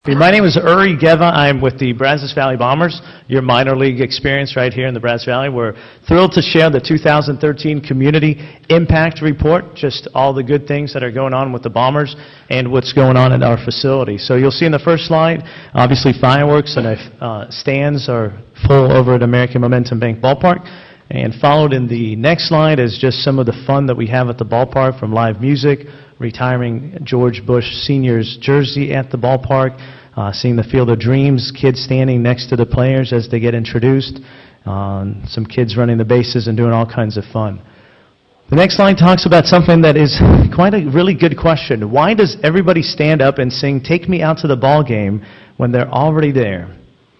My name is Uri Geva. I'm with the Brazos Valley Bombers, your minor league experience right here in the Brazos Valley. We're thrilled to share the 2013 Community Impact Report, just all the good things that are going on with the Bombers and what's going on at our facility. So you'll see in the first slide, obviously fireworks and stands are full over at American Momentum Bank Ballpark. And followed in the next slide is just some of the fun that we have at the ballpark, from live music, retiring George Bush Sr.'s jersey at the ballpark, seeing the Field of Dreams, kids standing next to the players as they get introduced, some kids running the bases and doing all kinds of fun. The next slide talks about something that is quite a really good question. Why does everybody stand up and sing "Take Me Out to the Ball Game" when they're already there?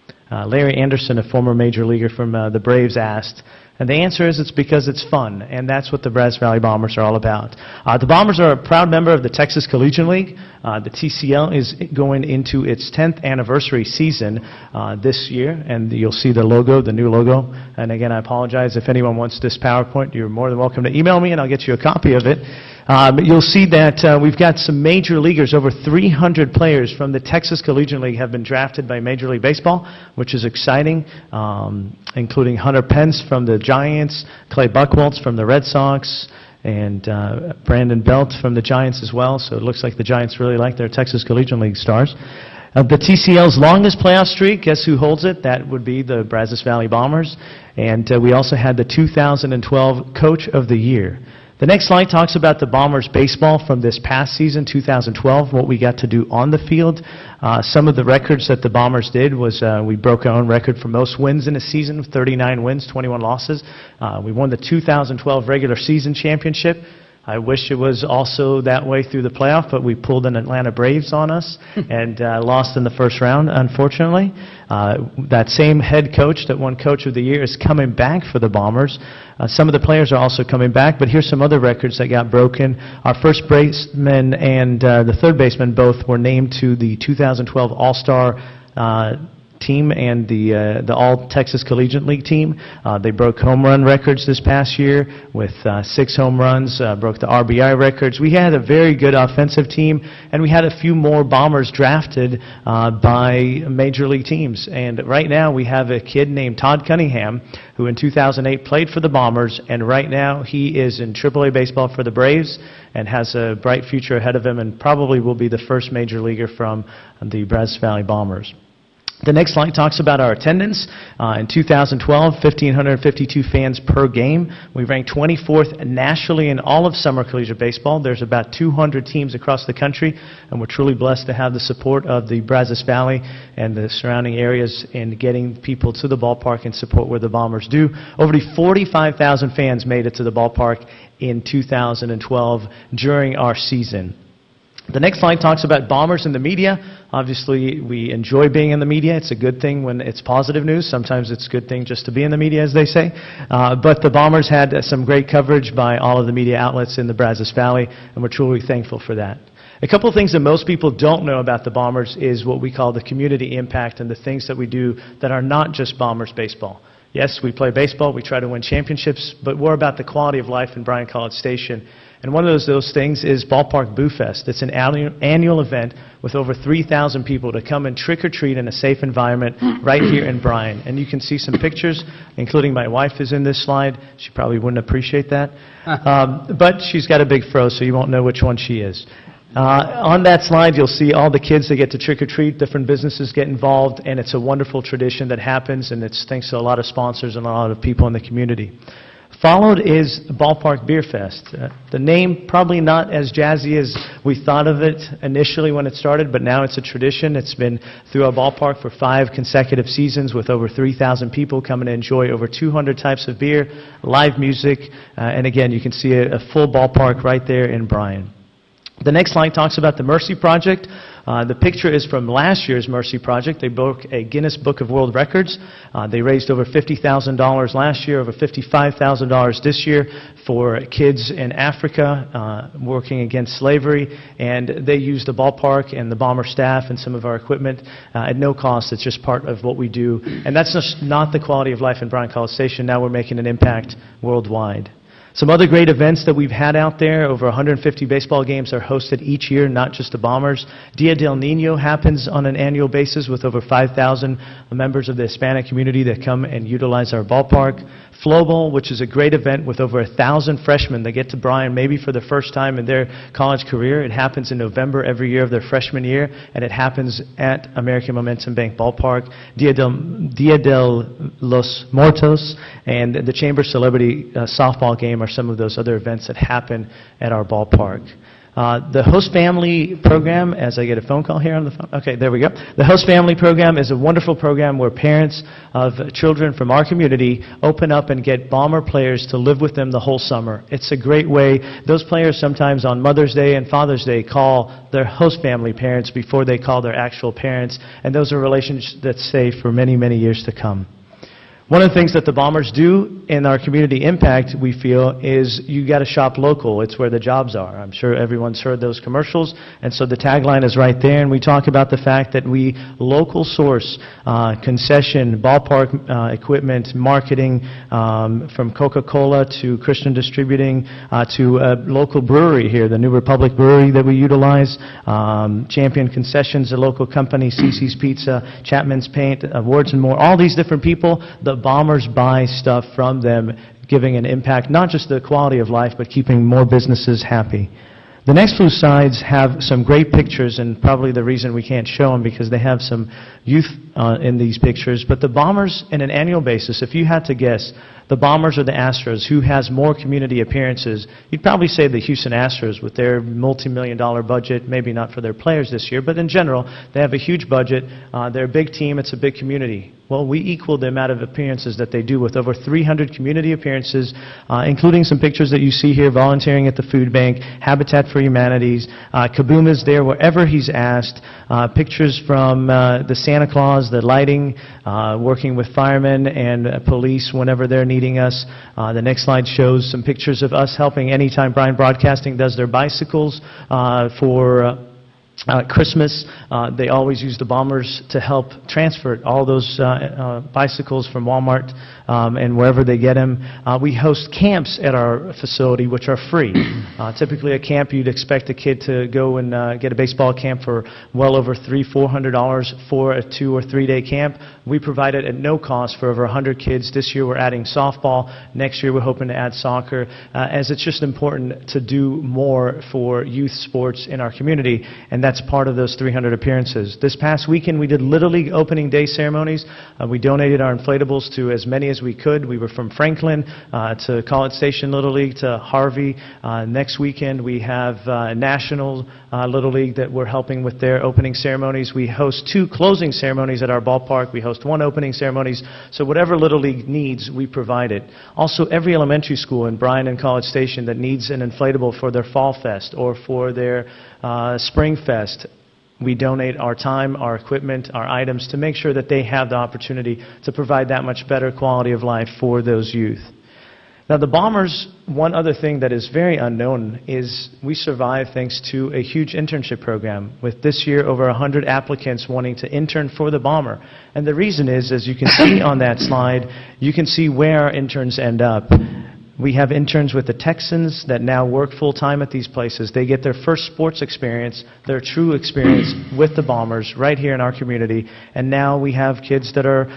Larry Anderson, a former major leaguer from the Braves, asked. And the answer is it's because it's fun, and that's what the Brazos Valley Bombers are all about. The Bombers are a proud member of the Texas Collegiate League. The TCL is going into its 10th anniversary season this year, and you'll see the logo, the new logo. And again, I apologize if anyone wants this PowerPoint. You're more than welcome to email me, and I'll get you a copy of it. But you'll see that we've got some major leaguers. Over 300 players from the Texas Collegiate League have been drafted by Major League Baseball, which is exciting, including Hunter Pence from the Giants, Clay Buchholz from the Red Sox, and Brandon Belt from the Giants as well. So it looks like the Giants really like their Texas Collegiate League stars. The TCL's longest playoff streak, guess who holds it? That would be the Brazos Valley Bombers. And we also had the 2012 Coach of the Year. The next slide talks about the Bombers baseball from this past season, 2012, what we got to do on the field. Some of the records that the Bombers did was we broke our own record for most wins in a season, 39 wins, 21 losses. We won the 2012 regular season championship. I wish it was also that way through the playoff, but we pulled an Atlanta Braves on us and lost in the first round, unfortunately. That same head coach that won Coach of the Year is coming back for the Bombers. Some of the players are also coming back, but here's some other records that got broken. Our first baseman and the third baseman both were named to the 2012 All-Star team and the All-Texas Collegiate League team. They broke home run records this past year with 6 home runs, broke the RBI records. We had a very good offensive team, and we had a few more Bombers drafted by major league teams. And right now we have a kid named Todd Cunningham who in 2008 played for the Bombers, and right now he is in AAA baseball for the Braves and has a bright future ahead of him and probably will be the first major leaguer from the Brazos Valley Bombers. The next slide talks about our attendance. In 2012, 1,552 fans per game. We ranked 24th nationally in all of summer collegiate baseball. There's about 200 teams across the country, and we're truly blessed to have the support of the Brazos Valley and the surrounding areas in getting people to the ballpark and support where the Bombers do. Over 45,000 fans made it to the ballpark in 2012 during our season. The next slide talks about Bombers in the media. Obviously, we enjoy being in the media. It's a good thing when it's positive news. Sometimes it's a good thing just to be in the media, as they say. But the Bombers had some great coverage by all of the media outlets in the Brazos Valley, and we're truly thankful for that. A couple of things that most people don't know about the Bombers is what we call the community impact and the things that we do that are not just Bombers baseball. Yes, we play baseball, we try to win championships, but we're about the quality of life in Bryan-College Station. And one of those things is Ballpark Boo Fest. It's an annual event with over 3,000 people to come and trick-or-treat in a safe environment right here in Bryan. And you can see some pictures, including my wife is in this slide. She probably wouldn't appreciate that. But she's got a big fro, so you won't know which one she is. On that slide, you'll see all the kids that get to trick-or-treat, different businesses get involved, and it's a wonderful tradition that happens, and it's thanks to a lot of sponsors and a lot of people in the community. Followed is Ballpark Beer Fest. The name probably not as jazzy as we thought of it initially when it started, but now it's a tradition. It's been through our ballpark for 5 consecutive seasons with over 3,000 people coming to enjoy over 200 types of beer, live music, and again, you can see a full ballpark right there in Bryan. The next slide talks about the Mercy Project. The picture is from last year's Mercy Project. They broke a Guinness Book of World Records. They raised over $50,000 last year, over $55,000 this year for kids in Africa working against slavery. And they used the ballpark and the Bomber staff and some of our equipment at no cost. It's just part of what we do. And that's just not the quality of life in Bryan-College Station. Now we're making an impact worldwide. Some other great events that we've had out there, over 150 baseball games are hosted each year, not just the Bombers. Dia del Nino happens on an annual basis with over 5,000 members of the Hispanic community that come and utilize our ballpark. Flow Bowl, which is a great event with over 1,000 freshmen that get to Bryan maybe for the first time in their college career. It happens in November every year of their freshman year, and it happens at American Momentum Bank Ballpark. Dia del los Muertos and the Chamber Celebrity softball game are some of those other events that happen at our ballpark. The Host Family Program, as I get a phone call here on the phone. Okay, there we go. The Host Family Program is a wonderful program where parents of children from our community open up and get Bomber players to live with them the whole summer. It's a great way. Those players sometimes on Mother's Day and Father's Day call their host family parents before they call their actual parents, and those are relationships that stay for many, many years to come. One of the things that the Bombers do in our community impact, we feel, is you got to shop local. It's where the jobs are. I'm sure everyone's heard those commercials, and so the tagline is right there, and we talk about the fact that we local source concession, ballpark equipment, marketing, from Coca-Cola to Christian Distributing to a local brewery here, the New Republic Brewery that we utilize, Champion Concessions, a local company, CC's Pizza, Chapman's Paint, Awards and more. All these different people, the Bombers buy stuff from them, giving an impact, not just the quality of life, but keeping more businesses happy. The next few slides have some great pictures, and probably the reason we can't show them because they have some youth in these pictures. But the Bombers, in an annual basis, if you had to guess, the Bombers or the Astros, who has more community appearances, you'd probably say the Houston Astros with their multi-million-dollar budget, maybe not for their players this year, but in general, they have a huge budget. They're a big team. It's a big community. Well, we equal the amount of appearances that they do with over 300 community appearances, including some pictures that you see here, volunteering at the food bank, Habitat for Humanities. Kaboom is there wherever he's asked. Pictures from the Santa Claus, the lighting, working with firemen and police whenever they're needing us. The next slide shows some pictures of us helping anytime Bryan Broadcasting does their bicycles for Christmas. They always use the Bombers to help transfer all those bicycles from Walmart and wherever they get them. We host camps at our facility, which are free. Typically, a camp you'd expect a kid to go and get a baseball camp for well over $300-400 for a 2 or 3 day camp. We provide it at no cost for over 100 kids. This year, we're adding softball. Next year, we're hoping to add soccer, as it's just important to do more for youth sports in our community, and that's part of those 300 appearances. This past weekend, we did Little League opening day ceremonies. We donated our inflatables to as many as we could. We were from Franklin to College Station Little League to Harvey. Next weekend, we have National Little League that we're helping with their opening ceremonies. We host 2 closing ceremonies at our ballpark. We host 1 opening ceremonies. So whatever Little League needs, we provide it. Also, every elementary school in Bryan and College Station that needs an inflatable for their Fall Fest or for their Spring Fest, we donate our time, our equipment, our items to make sure that they have the opportunity to provide that much better quality of life for those youth. Now, the Bombers, one other thing that is very unknown is we survive thanks to a huge internship program, with this year over 100 applicants wanting to intern for the Bomber. And the reason is, as you can see on that slide, you can see where our interns end up. We have interns with the Texans that now work full-time at these places. They get their first sports experience, their true experience with the Bombers right here in our community. And now we have kids that are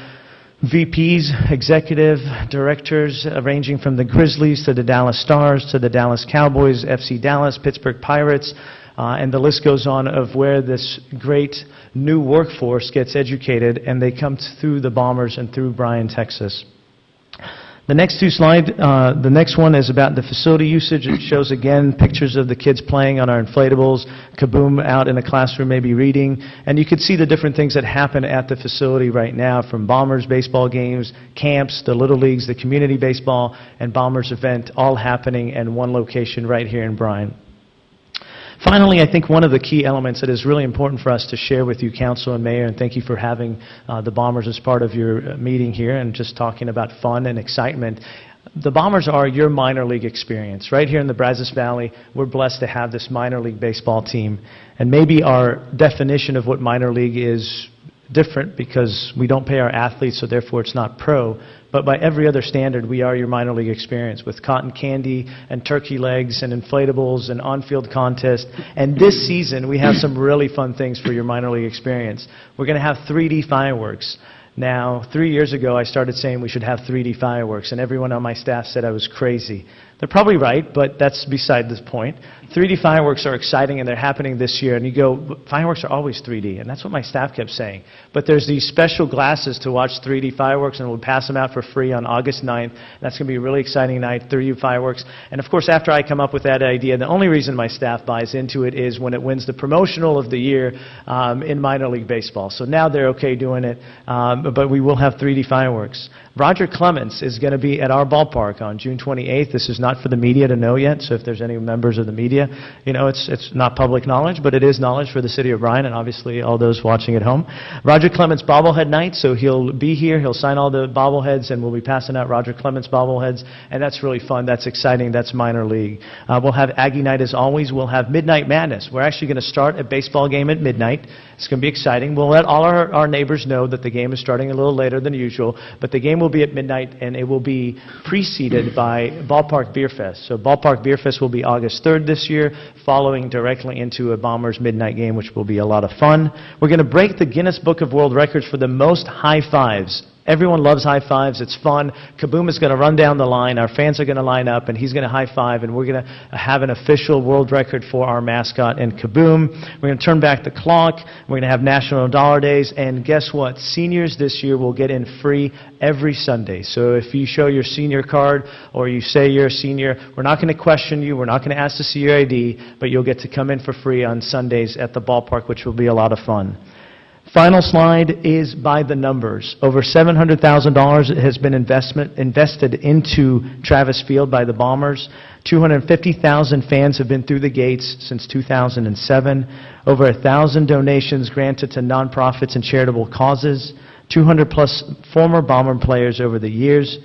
VPs, executive directors, ranging from the Grizzlies to the Dallas Stars to the Dallas Cowboys, FC Dallas, Pittsburgh Pirates, and the list goes on of where this great new workforce gets educated, and they come through the Bombers and through Bryan, Texas. The next 2 slides, the next one is about the facility usage. It shows, again, pictures of the kids playing on our inflatables, Kaboom out in a classroom maybe reading, and you can see the different things that happen at the facility right now, from Bombers baseball games, camps, the Little Leagues, the community baseball, and Bombers event, all happening in one location right here in Bryan. Finally, I think one of the key elements that is really important for us to share with you, Council and Mayor, and thank you for having the Bombers as part of your meeting here and just talking about fun and excitement. The Bombers are your minor league experience. Right here in the Brazos Valley, we're blessed to have this minor league baseball team. And maybe our definition of what minor league is different because we don't pay our athletes, so therefore it's not pro. But by every other standard, we are your minor league experience with cotton candy and turkey legs and inflatables and on-field contests. And this season, we have some really fun things for your minor league experience. We're going to have 3D fireworks. Now, 3 years ago, I started saying we should have 3D fireworks, and everyone on my staff said I was crazy. They're probably right, but that's beside the point. 3D fireworks are exciting, and they're happening this year. And you go, fireworks are always 3D, and that's what my staff kept saying. But there's these special glasses to watch 3D fireworks, and we'll pass them out for free on August 9th. That's going to be a really exciting night, 3D fireworks. And, of course, after I come up with that idea, the only reason my staff buys into it is when it wins the promotional of the year in minor league baseball. So now they're okay doing it, but we will have 3D fireworks. Roger Clemens is going to be at our ballpark on June 28th. This is not for the media to know yet, so if there's any members of the media, you know, it's not public knowledge, but it is knowledge for the city of Bryan and obviously all those watching at home. Roger Clemens bobblehead night, so he'll be here, he'll sign all the bobbleheads, and we'll be passing out Roger Clemens bobbleheads, and that's really fun, that's exciting, that's minor league. We'll have Aggie night as always, we'll have Midnight Madness. We're actually going to start a baseball game at midnight. It's going to be exciting. We'll let all our neighbors know that the game is starting a little later than usual, but the game will be at midnight, and it will be preceded by Ballpark Beer Fest. So Ballpark Beer Fest will be August 3rd this year, following directly into a Bombers midnight game, which will be a lot of fun. We're going to break the Guinness Book of World Records for the most high fives. Everyone loves high fives. It's fun. Kaboom is going to run down the line. Our fans are going to line up, and he's going to high five, and we're going to have an official world record for our mascot and Kaboom. We're going to turn back the clock. We're going to have National Dollar Days, and guess what? Seniors this year will get in free every Sunday. So if you show your senior card or you say you're a senior, we're not going to question you. We're not going to ask to see your ID, but you'll get to come in for free on Sundays at the ballpark, which will be a lot of fun. Final slide is by the numbers. Over $700,000 has been invested into Travis Field by the Bombers. 250,000 fans have been through the gates since 2007. Over 1,000 donations granted to nonprofits and charitable causes. 200 plus former Bomber players over the years.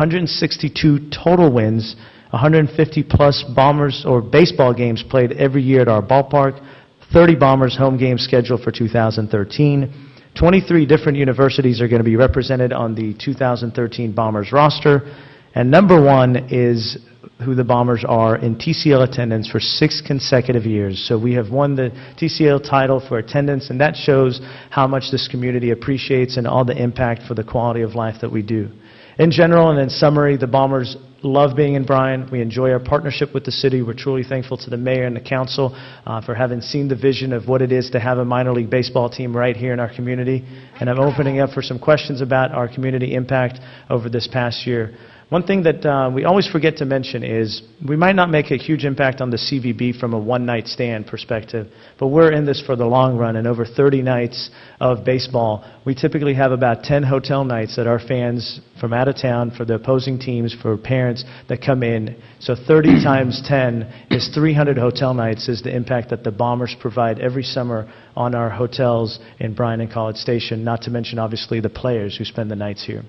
162 total wins. 150 plus Bombers or baseball games played every year at our ballpark. 30 Bombers home games scheduled for 2013. 23 different universities are going to be represented on the 2013 Bombers roster. And number one is who the Bombers are in TCL attendance for 6 consecutive years. So we have won the TCL title for attendance, and that shows how much this community appreciates and all the impact for the quality of life that we do. In general and in summary, the Bombers love being in Bryan. We enjoy our partnership with the city. We're truly thankful to the mayor and the council for having seen the vision of what it is to have a minor league baseball team right here in our community. And I'm opening up for some questions about our community impact over this past year. One thing that we always forget to mention is we might not make a huge impact on the CVB from a one-night stand perspective, but we're in this for the long run, and over 30 nights of baseball, we typically have about 10 hotel nights that our fans from out of town, for the opposing teams, for parents that come in. So 30 times 10 is 300 hotel nights is the impact that the Bombers provide every summer on our hotels in Bryan and College Station, not to mention, obviously, the players who spend the nights here.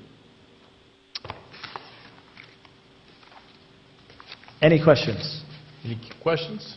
Any questions? Any questions?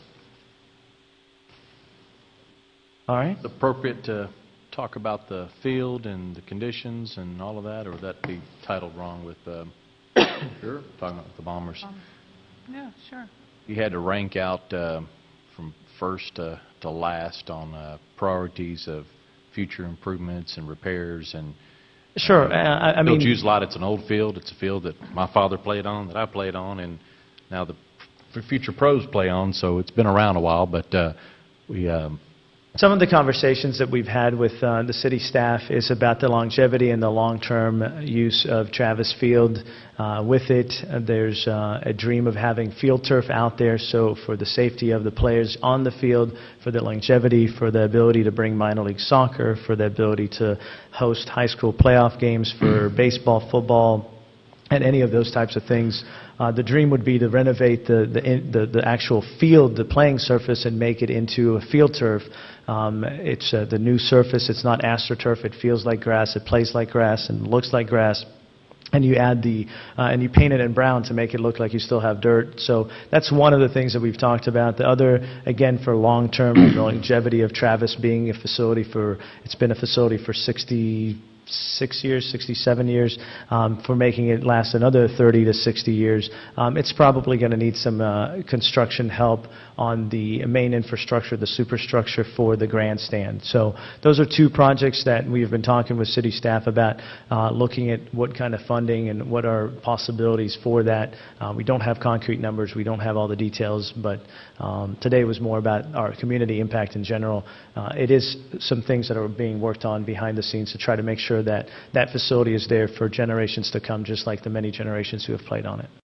All right. Is it appropriate to talk about the field and the conditions and all of that, or would that be titled wrong with sure. Talking about the Bombers? Yeah, sure. You had to rank out from first to last on priorities of future improvements and repairs and. Sure. I mean, Field used a lot. It's an old field. It's a field that my father played on, that I played on, and now the future pros play on. So it's been around a while, but we. Some of the conversations that we've had with the city staff is about the longevity and the long-term use of Travis Field. With it, there's a dream of having field turf out there, so for the safety of the players on the field, for the longevity, for the ability to bring minor league soccer, for the ability to host high school playoff games for baseball, football, and any of those types of things. The dream would be to renovate the actual field, the playing surface, and make it into a field turf. It's the new surface. It's not AstroTurf. It feels like grass. It plays like grass and looks like grass. and you add and you paint it in brown to make it look like you still have dirt. So that's one of the things that we've talked about. The other, again, for long-term longevity of Travis being a facility it's been a facility for 66 years, 67 years, for making it last another 30 to 60 years. It's probably going to need some construction help on the main infrastructure, the superstructure for the grandstand. So those are two projects that we've been talking with city staff about, looking at what kind of funding and what are possibilities for that. We don't have concrete numbers, we don't have all the details, but today was more about our community impact in general. It is some things that are being worked on behind the scenes to try to make sure that that facility is there for generations to come, just like the many generations who have played on it.